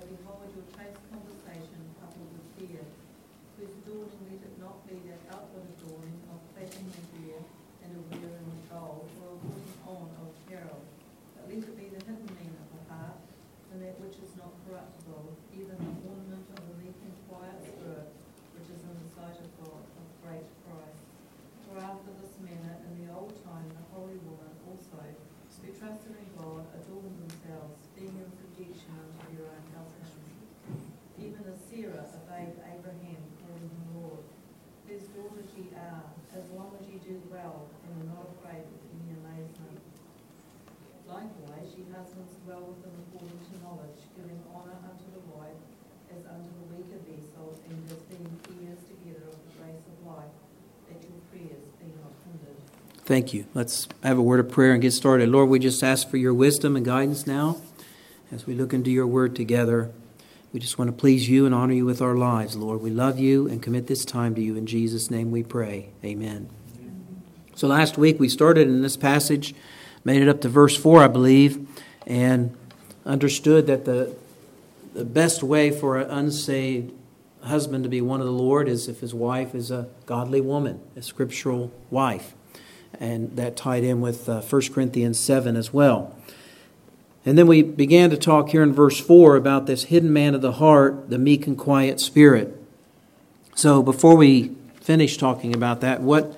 behold your chaste conversation coupled with fear, whose adorning let it not be that outward adorning of plaiting the hair and of wearing of gold, or of putting on of apparel, but let it be the hidden man of the heart, and that which is not corruptible, even the ornament of a meek and quiet spirit, which is in the sight of God of great price. For after this manner in the old time the holy woman also, who trusted in God, adorned themselves, being in subjection unto their own husbands. Even as Sarah obeyed Abraham, calling him Lord, whose daughters ye are, as long as ye do well, and are not afraid with any amazement. Likewise, ye husbands dwell with them according to knowledge, giving honour unto the wife, as unto the weaker vessel, and as being heirs together of the grace of life, that your prayers be not hindered. Thank you. Let's have a word of prayer and get started. Lord, we just ask for your wisdom and guidance now as we look into your word together. We just want to please you and honor you with our lives, Lord. We love you and commit this time to you. In Jesus' name we pray. Amen. So last week we started in this passage, made it up to verse 4, I believe, and understood that the best way for an unsaved husband to be one of the Lord is if his wife is a godly woman, a scriptural wife. And that tied in with 1 Corinthians 7 as well. And then we began to talk here in verse 4 about this hidden man of the heart, the meek and quiet spirit. So before we finish talking about that, what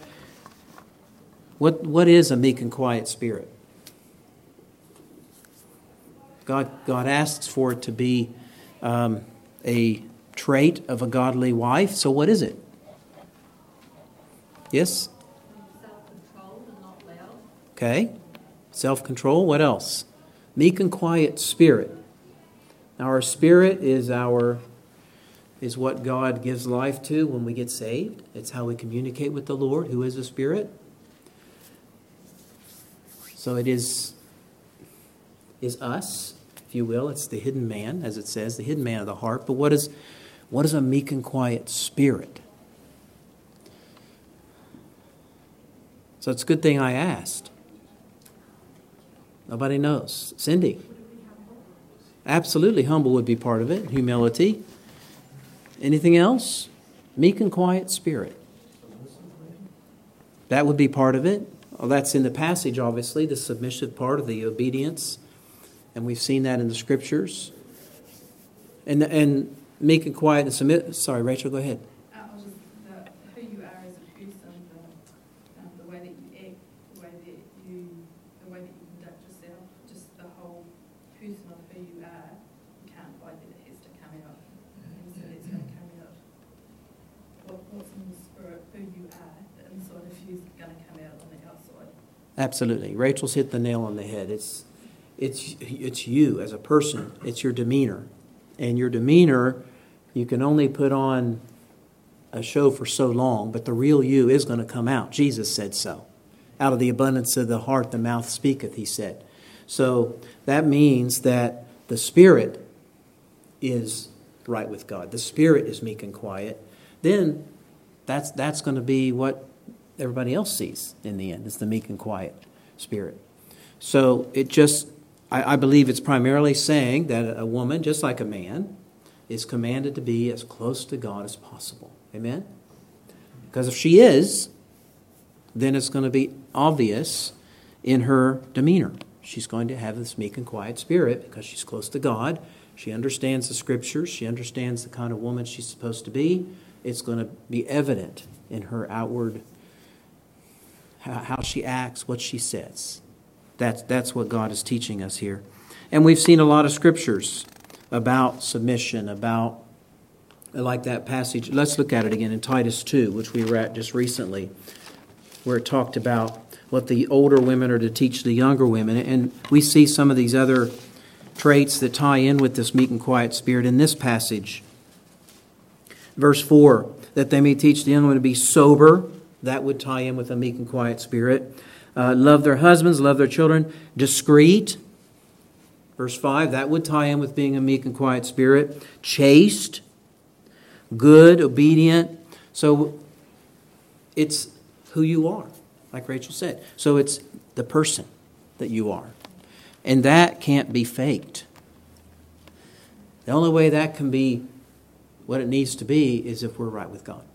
is a meek and quiet spirit? God asks for it to be a trait of a godly wife. So what is it? Yes? Self-controlled and not loud. Okay. Self-control. What else? Meek and quiet spirit. Now our spirit is what God gives life to when we get saved. It's how we communicate with the Lord, who is a spirit. So it is us, if you will. It's the hidden man, as it says, the hidden man of the heart. But what is a meek and quiet spirit? So it's a good thing I asked. Nobody knows. Cindy? Absolutely, humble would be part of it. Humility. Anything else? Meek and quiet spirit. That would be part of it. Well, that's in the passage, obviously, the submissive part of the obedience. And we've seen that in the scriptures. And meek and quiet and submit. Sorry, Rachel, go ahead. Who you are as a person, the way that you act, the way that you conduct yourself, just the whole person of who you are. You can't hide that, it has to come out, and so it's going to come out. What's in the spirit, who you are, the inside of you is going to come out on the outside. Absolutely, Rachel's hit the nail on the head. It's you as a person. It's your demeanor, and your demeanor. You can only put on a show for so long, but the real you is going to come out. Jesus said so. Out of the abundance of the heart, the mouth speaketh, he said. So that means that the spirit is right with God. The spirit is meek and quiet. Then that's going to be what everybody else sees in the end. It's the meek and quiet spirit. So I believe it's primarily saying that a woman, just like a man, is commanded to be as close to God as possible. Amen? Because if she is, then it's going to be obvious in her demeanor. She's going to have this meek and quiet spirit because she's close to God. She understands the scriptures. She understands the kind of woman she's supposed to be. It's going to be evident in her outward, how she acts, what she says. That's what God is teaching us here. And we've seen a lot of scriptures about submission, about, like that passage. Let's look at it again in Titus 2, which we were at just recently, where it talked about what the older women are to teach the younger women. And we see some of these other traits that tie in with this meek and quiet spirit in this passage. Verse 4, that they may teach the young women to be sober. That would tie in with a meek and quiet spirit. Love their husbands, love their children. Discreet. Verse 5, that would tie in with being a meek and quiet spirit. Chaste. Good, obedient. So it's who you are, like Rachel said. So it's the person that you are. And that can't be faked. The only way that can be what it needs to be is if we're right with God.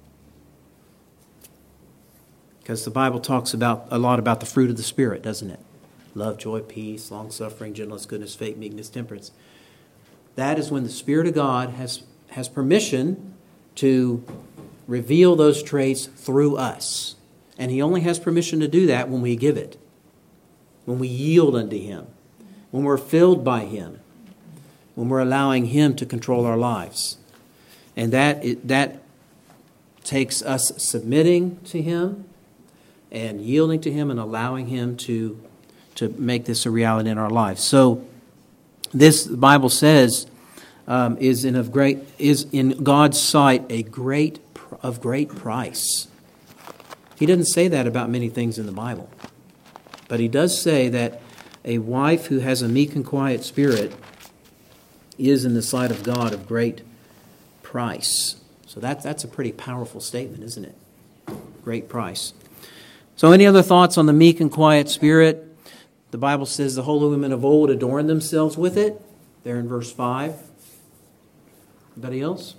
Because the Bible talks a lot about the fruit of the Spirit, doesn't it? Love, joy, peace, long-suffering, gentleness, goodness, faith, meekness, temperance. That is when the Spirit of God has permission to reveal those traits through us. And He only has permission to do that when we give it. When we yield unto Him. When we're filled by Him. When we're allowing Him to control our lives. And that takes us submitting to Him and yielding to Him and allowing Him to make this a reality in our lives. So this, the Bible says, is in God's sight of great price. He doesn't say that about many things in the Bible. But He does say that a wife who has a meek and quiet spirit is in the sight of God of great price. So that's a pretty powerful statement, isn't it? Great price. So any other thoughts on the meek and quiet spirit? The Bible says the holy women of old adorned themselves with it. There in verse 5. Anybody else?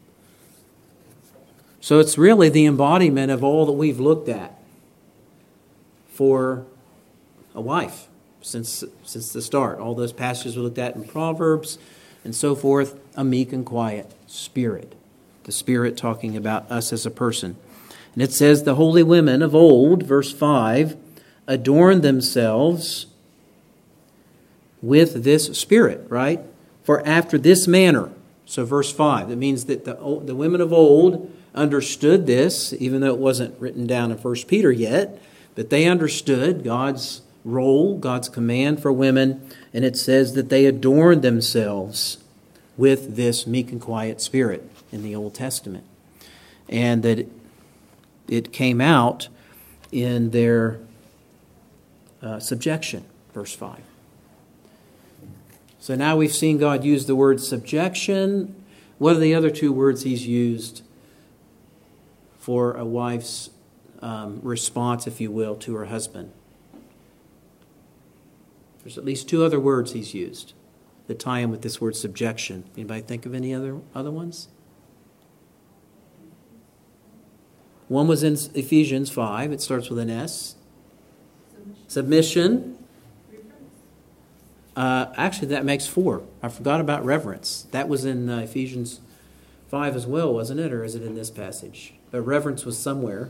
So it's really the embodiment of all that we've looked at for a wife since the start. All those passages we looked at in Proverbs and so forth. A meek and quiet spirit. The Spirit talking about us as a person. And it says the holy women of old, verse 5, adorned themselves with this Spirit, right? For after this manner. So verse 5, that means that the women of old understood this, even though it wasn't written down in 1 Peter yet, but they understood God's role, God's command for women, and it says that they adorned themselves with this meek and quiet spirit in the Old Testament. And that it came out in their subjection, verse 5. So now we've seen God use the word subjection. What are the other two words He's used for a wife's response, if you will, to her husband? There's at least two other words He's used that tie in with this word subjection. Anybody think of any other ones? One was in Ephesians 5. It starts with an S. Submission. Actually, that makes 4. I forgot about reverence. That was in Ephesians 5 as well, wasn't it? Or is it in this passage? But reverence was somewhere.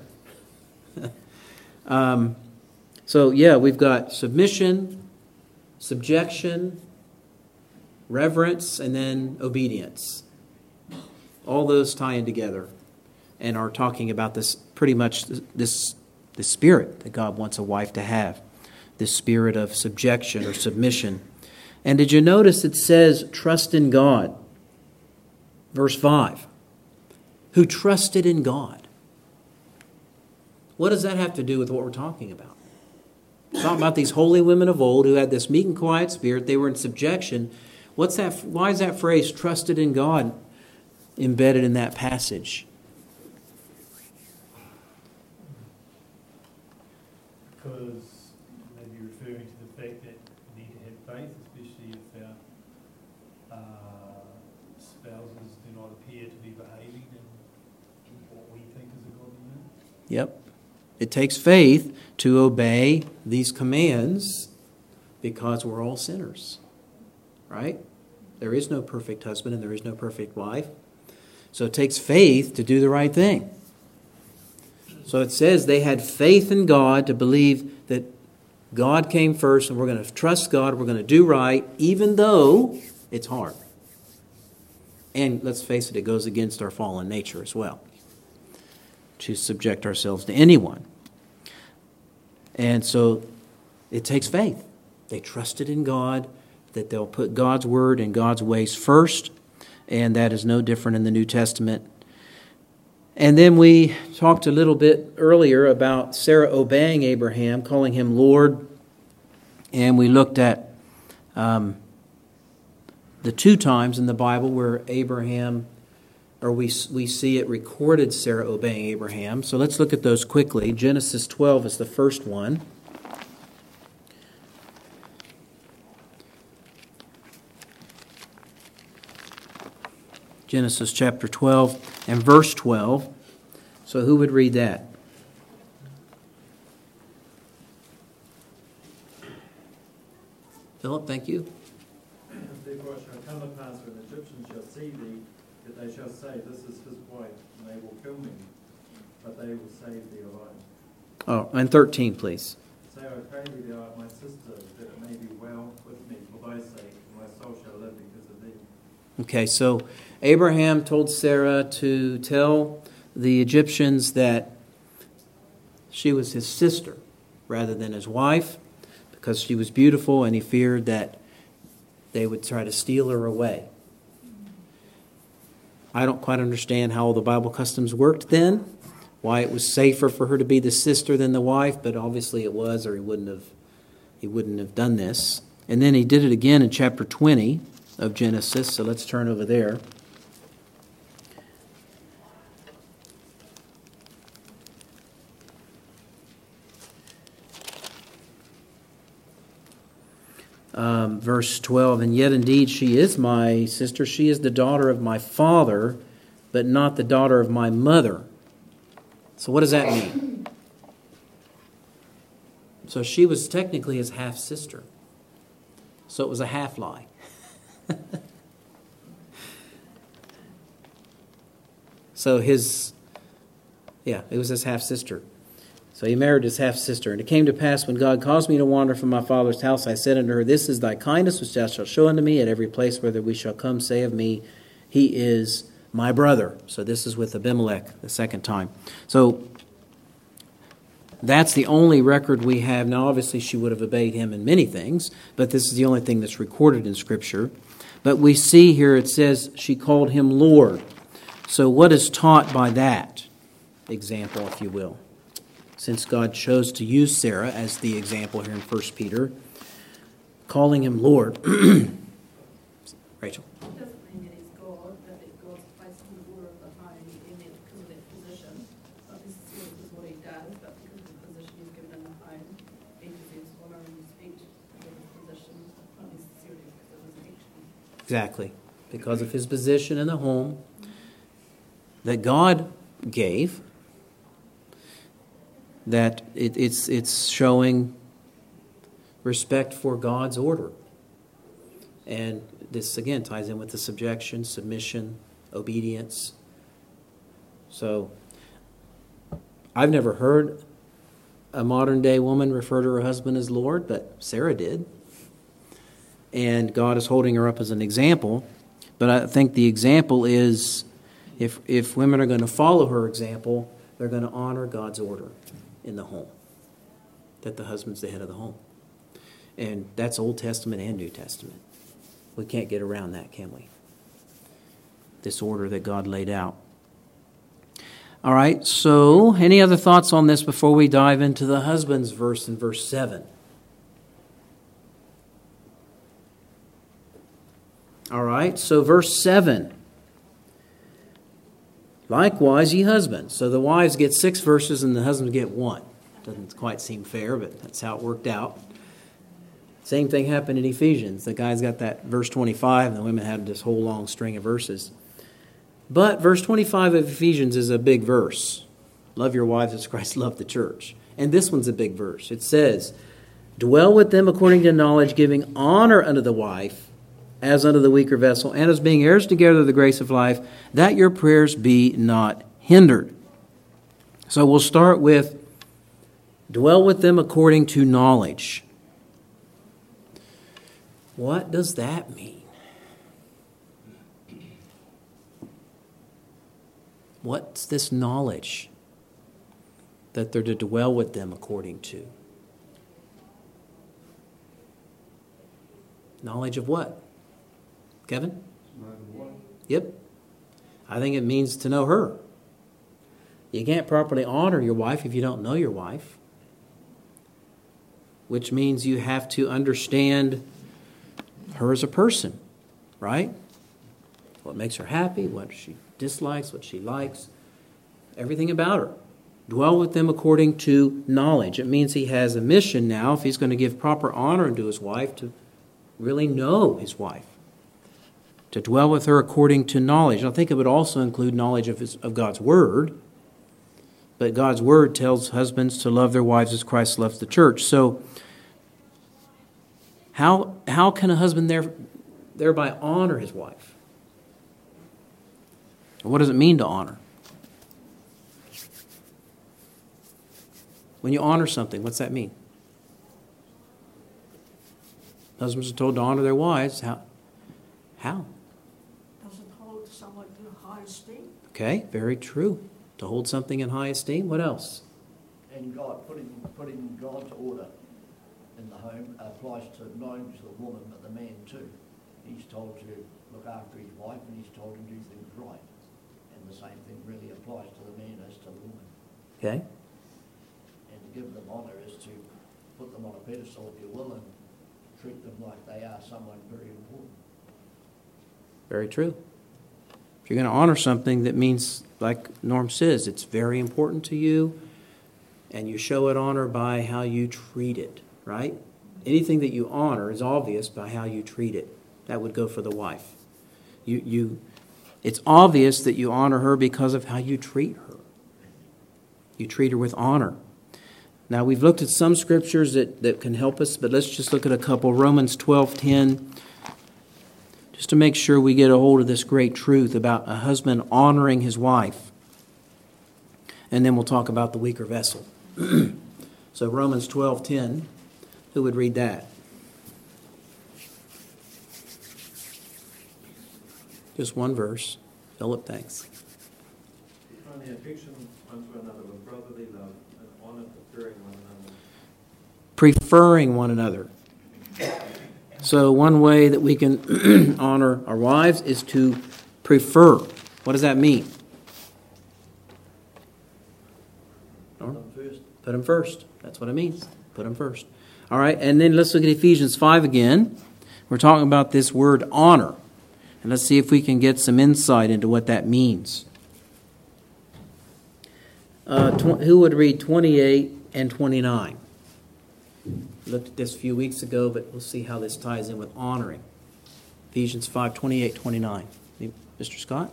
So, yeah, we've got submission, subjection, reverence, and then obedience. All those tie in together and are talking about this, pretty much this spirit that God wants a wife to have. This spirit of subjection or submission. And did you notice it says, trust in God? Verse 5. Who trusted in God. What does that have to do with what we're talking about? We're talking about these holy women of old who had this meek and quiet spirit. They were in subjection. What's that? Why is that phrase, trusted in God, embedded in that passage? Because maybe referring to the fact that we need to have faith, especially if our spouses do not appear to be behaving in what we think is a godly manner. Yep. It takes faith to obey these commands because we're all sinners. Right? There is no perfect husband and there is no perfect wife. So it takes faith to do the right thing. So it says they had faith in God to believe that God came first and we're going to trust God, we're going to do right, even though it's hard. And let's face it, it goes against our fallen nature as well, to subject ourselves to anyone. And so it takes faith. They trusted in God, that they'll put God's word and God's ways first, and that is no different in the New Testament. And then we talked a little bit earlier about Sarah obeying Abraham, calling him Lord, and we looked at the 2 times in the Bible where Abraham, or we see it recorded Sarah obeying Abraham. So let's look at those quickly. Genesis 12 is the first one. Genesis chapter 12 and verse 12. So who would read that? Philip, thank you. Therefore it shall come to pass when the Egyptians shall see thee, that they shall say, This is his wife, and they will kill me, but they will save thee alive. Oh, and 13, please. Say, I pray thee, thou art my sister, that it may be well with me for thy sake, and my soul shall live because of thee. Okay, so Abraham told Sarah to tell the Egyptians that she was his sister rather than his wife because she was beautiful, and he feared that they would try to steal her away. I don't quite understand how all the Bible customs worked then, why it was safer for her to be the sister than the wife, but obviously it was, or he wouldn't have done this. And then he did it again in chapter 20 of Genesis, so let's turn over there. Verse 12, and yet indeed she is my sister. She is the daughter of my father, but not the daughter of my mother. So what does that mean? So she was technically his half-sister. So it was a half-lie. So it was his half-sister. So he married his half-sister. And it came to pass, when God caused me to wander from my father's house, I said unto her, This is thy kindness which thou shalt show unto me at every place whither we shall come, say of me, He is my brother. So this is with Abimelech the second time. So that's the only record we have. Now obviously she would have obeyed him in many things, but this is the only thing that's recorded in Scripture. But we see here it says she called him Lord. So what is taught by that example, if you will? Since God chose to use Sarah as the example here in 1 Peter, calling him Lord. Rachel. It doesn't mean that he's God, but that God's placed him in the order of the home in there because of that position. Not necessarily because of what he does, but because of the position he's given in the home. He deserves honour and respect because of his position, not necessarily because of his action. Exactly. Because of his position in the home that God gave, that it's showing respect for God's order. And this, again, ties in with the subjection, submission, obedience. So, I've never heard a modern-day woman refer to her husband as Lord, but Sarah did. And God is holding her up as an example. But I think the example is, if women are going to follow her example, they're going to honor God's order in the home, that the husband's the head of the home. And that's Old Testament and New Testament. We can't get around that, can we? This order that God laid out. All right, so any other thoughts on this before we dive into the husband's verse in verse 7? All right, so verse 7. Likewise, ye husbands. So the wives get 6 verses and the husbands get 1. Doesn't quite seem fair, but that's how it worked out. Same thing happened in Ephesians. The guys got that verse 25 and the women had this whole long string of verses. But verse 25 of Ephesians is a big verse. Love your wives as Christ loved the church. And this one's a big verse. It says, Dwell with them according to knowledge, giving honor unto the wife, as unto the weaker vessel, and as being heirs together of the grace of life, that your prayers be not hindered. So we'll start with, dwell with them according to knowledge. What does that mean? What's this knowledge that they're to dwell with them according to? Knowledge of what? Kevin? Yep. I think it means to know her. You can't properly honor your wife if you don't know your wife. Which means you have to understand her as a person, right? What makes her happy, what she dislikes, what she likes, everything about her. Dwell with them according to knowledge. It means he has a mission now, if he's going to give proper honor to his wife, to really know his wife, to dwell with her according to knowledge. I think it would also include knowledge of God's Word. But God's Word tells husbands to love their wives as Christ loves the church. So how can a husband thereby honor his wife? What does it mean to honor? When you honor something, what's that mean? Husbands are told to honor their wives. How? Does it hold someone in high esteem? Okay, very true. To hold something in high esteem. What else? And God, putting God's order in the home applies to not only to the woman but the man too. He's told to look after his wife and he's told to do things right. And the same thing really applies to the man as to the woman. Okay. And to give them honor is to put them on a pedestal, if you will, and treat them like they are someone very important. Very true. If you're going to honor something, that means, like Norm says, it's very important to you, and you show it honor by how you treat it, right? Anything that you honor is obvious by how you treat it. That would go for the wife. It's obvious that you honor her because of how you treat her. You treat her with honor. Now, we've looked at some scriptures that can help us, but let's just look at a couple. Romans 12:10. Just to make sure we get a hold of this great truth about a husband honoring his wife. And then we'll talk about the weaker vessel. So Romans 12:10, who would read that? Just one verse. Philip, thanks. Only affection one to another with brotherly love and honour preferring one another. Preferring one another. So one way that we can honor our wives is to prefer. What does that mean? Put them first. Put them first. That's what it means. Put them first. All right, and then let's look at Ephesians 5 again. We're talking about this word honor. And let's see if we can get some insight into what that means. Who would read 28 and 29? We looked at this a few weeks ago, but we'll see how this ties in with honoring. Ephesians 5, 28, 29. Mr. Scott?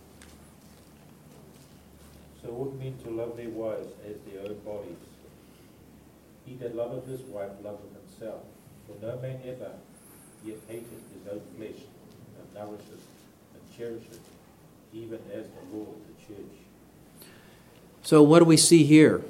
So ought men to love their wives as their own bodies. He that loveth his wife loveth himself. For no man ever yet hated his own flesh, but nourisheth and cherisheth, even as the Lord the church. So what do we see here?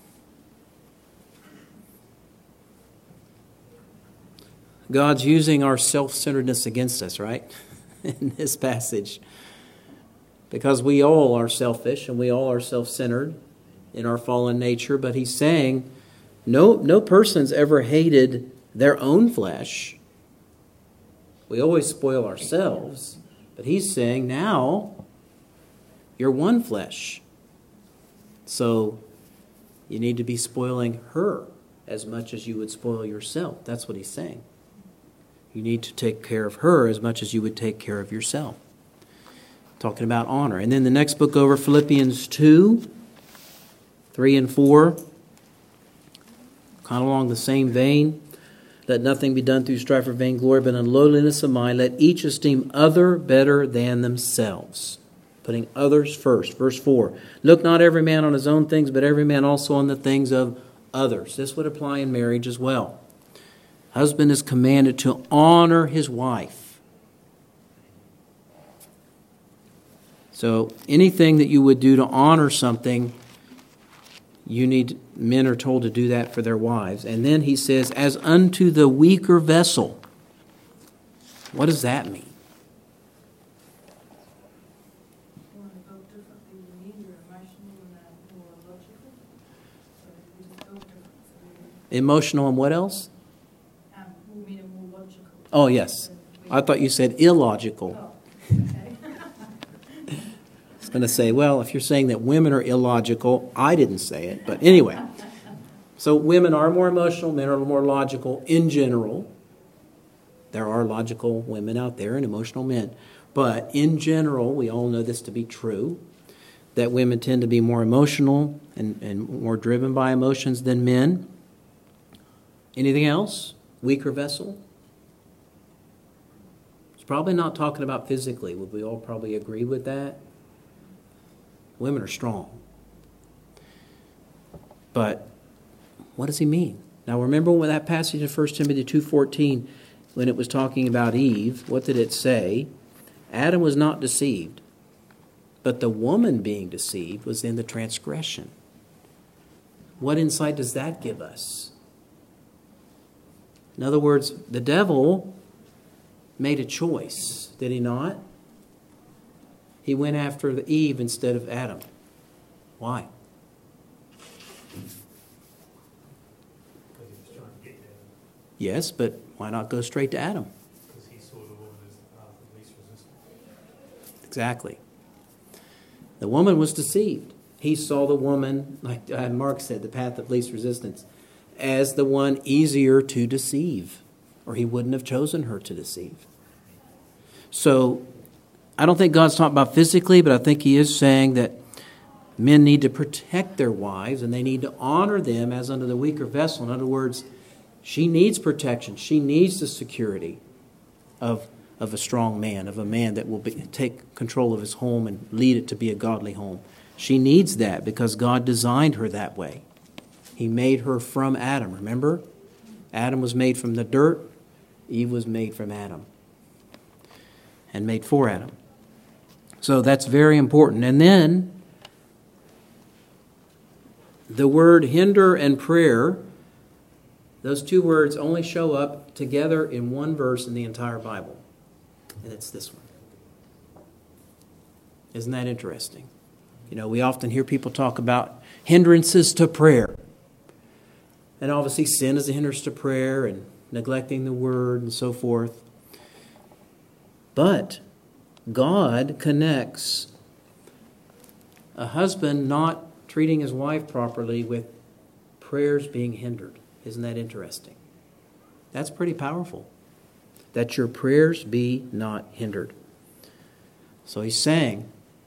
God's using our self-centeredness against us, right? In this passage. Because we all are selfish and we all are self-centered in our fallen nature. But he's saying no person's ever hated their own flesh. We always spoil ourselves. But he's saying now you're one flesh. So you need to be spoiling her as much as you would spoil yourself. That's what he's saying. You need to take care of her as much as you would take care of yourself. Talking about honor. And then the next book over, Philippians 2, 3 and 4. Kind of along the same vein. Let nothing be done through strife or vainglory, but in lowliness of mind, let each esteem other better than themselves. Putting others first. Verse 4. Look not every man on his own things, but every man also on the things of others. This would apply in marriage as well. Husband is commanded to honor his wife. So anything that you would do to honor something, men are told to do that for their wives. And then he says, as unto the weaker vessel. What does that mean? You want to go differently with me, you're emotional and more logical. So you just go different. Emotional and what else? Women are more logical. Oh, yes. I thought you said illogical. Oh, okay. I was going to say, well, if you're saying that women are illogical, I didn't say it. But anyway, so women are more emotional, men are more logical in general. There are logical women out there and emotional men. But in general, we all know this to be true, that women tend to be more emotional and more driven by emotions than men. Anything else? Weaker vessel? It's probably not talking about physically. Would we all probably agree with that? Women are strong. But what does he mean? Now remember when that passage in 1 Timothy 2:14, when it was talking about Eve, what did it say? Adam was not deceived, but the woman being deceived was in the transgression. What insight does that give us? In other words, the devil made a choice, did he not? He went after Eve instead of Adam. Why? Because he was trying to get there, Yes, but why not go straight to Adam? because he saw the woman as the path of least resistance. Exactly. The woman was deceived. He saw the woman, like Mark said, the path of least resistance, as the one easier to deceive, or he wouldn't have chosen her to deceive. So, I don't think God's talking about physically, but I think he is saying that men need to protect their wives, and they need to honor them as under the weaker vessel. In other words, she needs protection. She needs the security of a strong man, of a man that will take control of his home and lead it to be a godly home. She needs that because God designed her that way. He made her from Adam, remember? Adam was made from the dirt. Eve was made from Adam and made for Adam. So that's very important. And then the word hinder and prayer, those two words only show up together in one verse in the entire Bible. And it's this one. Isn't that interesting? You know, we often hear people talk about hindrances to prayer. And obviously sin is a hindrance to prayer and neglecting the word and so forth. But God connects a husband not treating his wife properly with prayers being hindered. Isn't that interesting? That's pretty powerful. That your prayers be not hindered. So he's saying,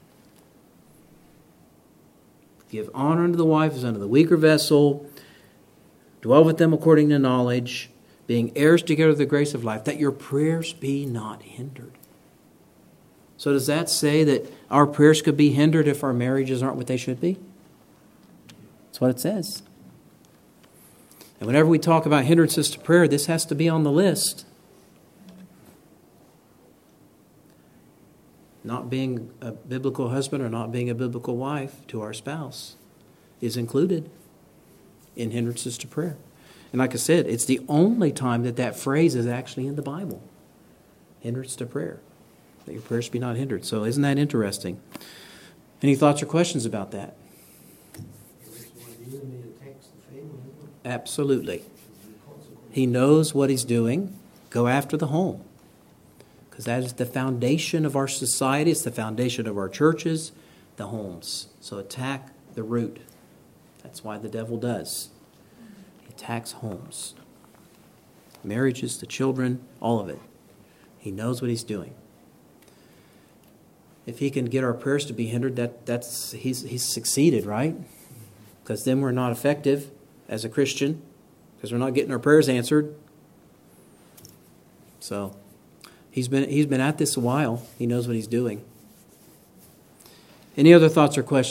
give honor unto the wife as unto the weaker vessel, dwell with them according to knowledge, being heirs together of the grace of life, that your prayers be not hindered. So does that say that our prayers could be hindered if our marriages aren't what they should be? That's what it says. And whenever we talk about hindrances to prayer, this has to be on the list. Not being a biblical husband or not being a biblical wife to our spouse is included in hindrances to prayer. And like I said, it's the only time that phrase is actually in the Bible. Hindrance to prayer. That your prayers be not hindered. So isn't that interesting? Any thoughts or questions about that? Absolutely. He knows what he's doing. Go after the home. Because that is the foundation of our society. It's the foundation of our churches, the homes. So attack the root. That's why the devil does. He attacks homes. Marriages, the children, all of it. He knows what he's doing. If he can get our prayers to be hindered, he's succeeded, right? Because then we're not effective as a Christian, because we're not getting our prayers answered. So he's been at this a while. He knows what he's doing. Any other thoughts or questions?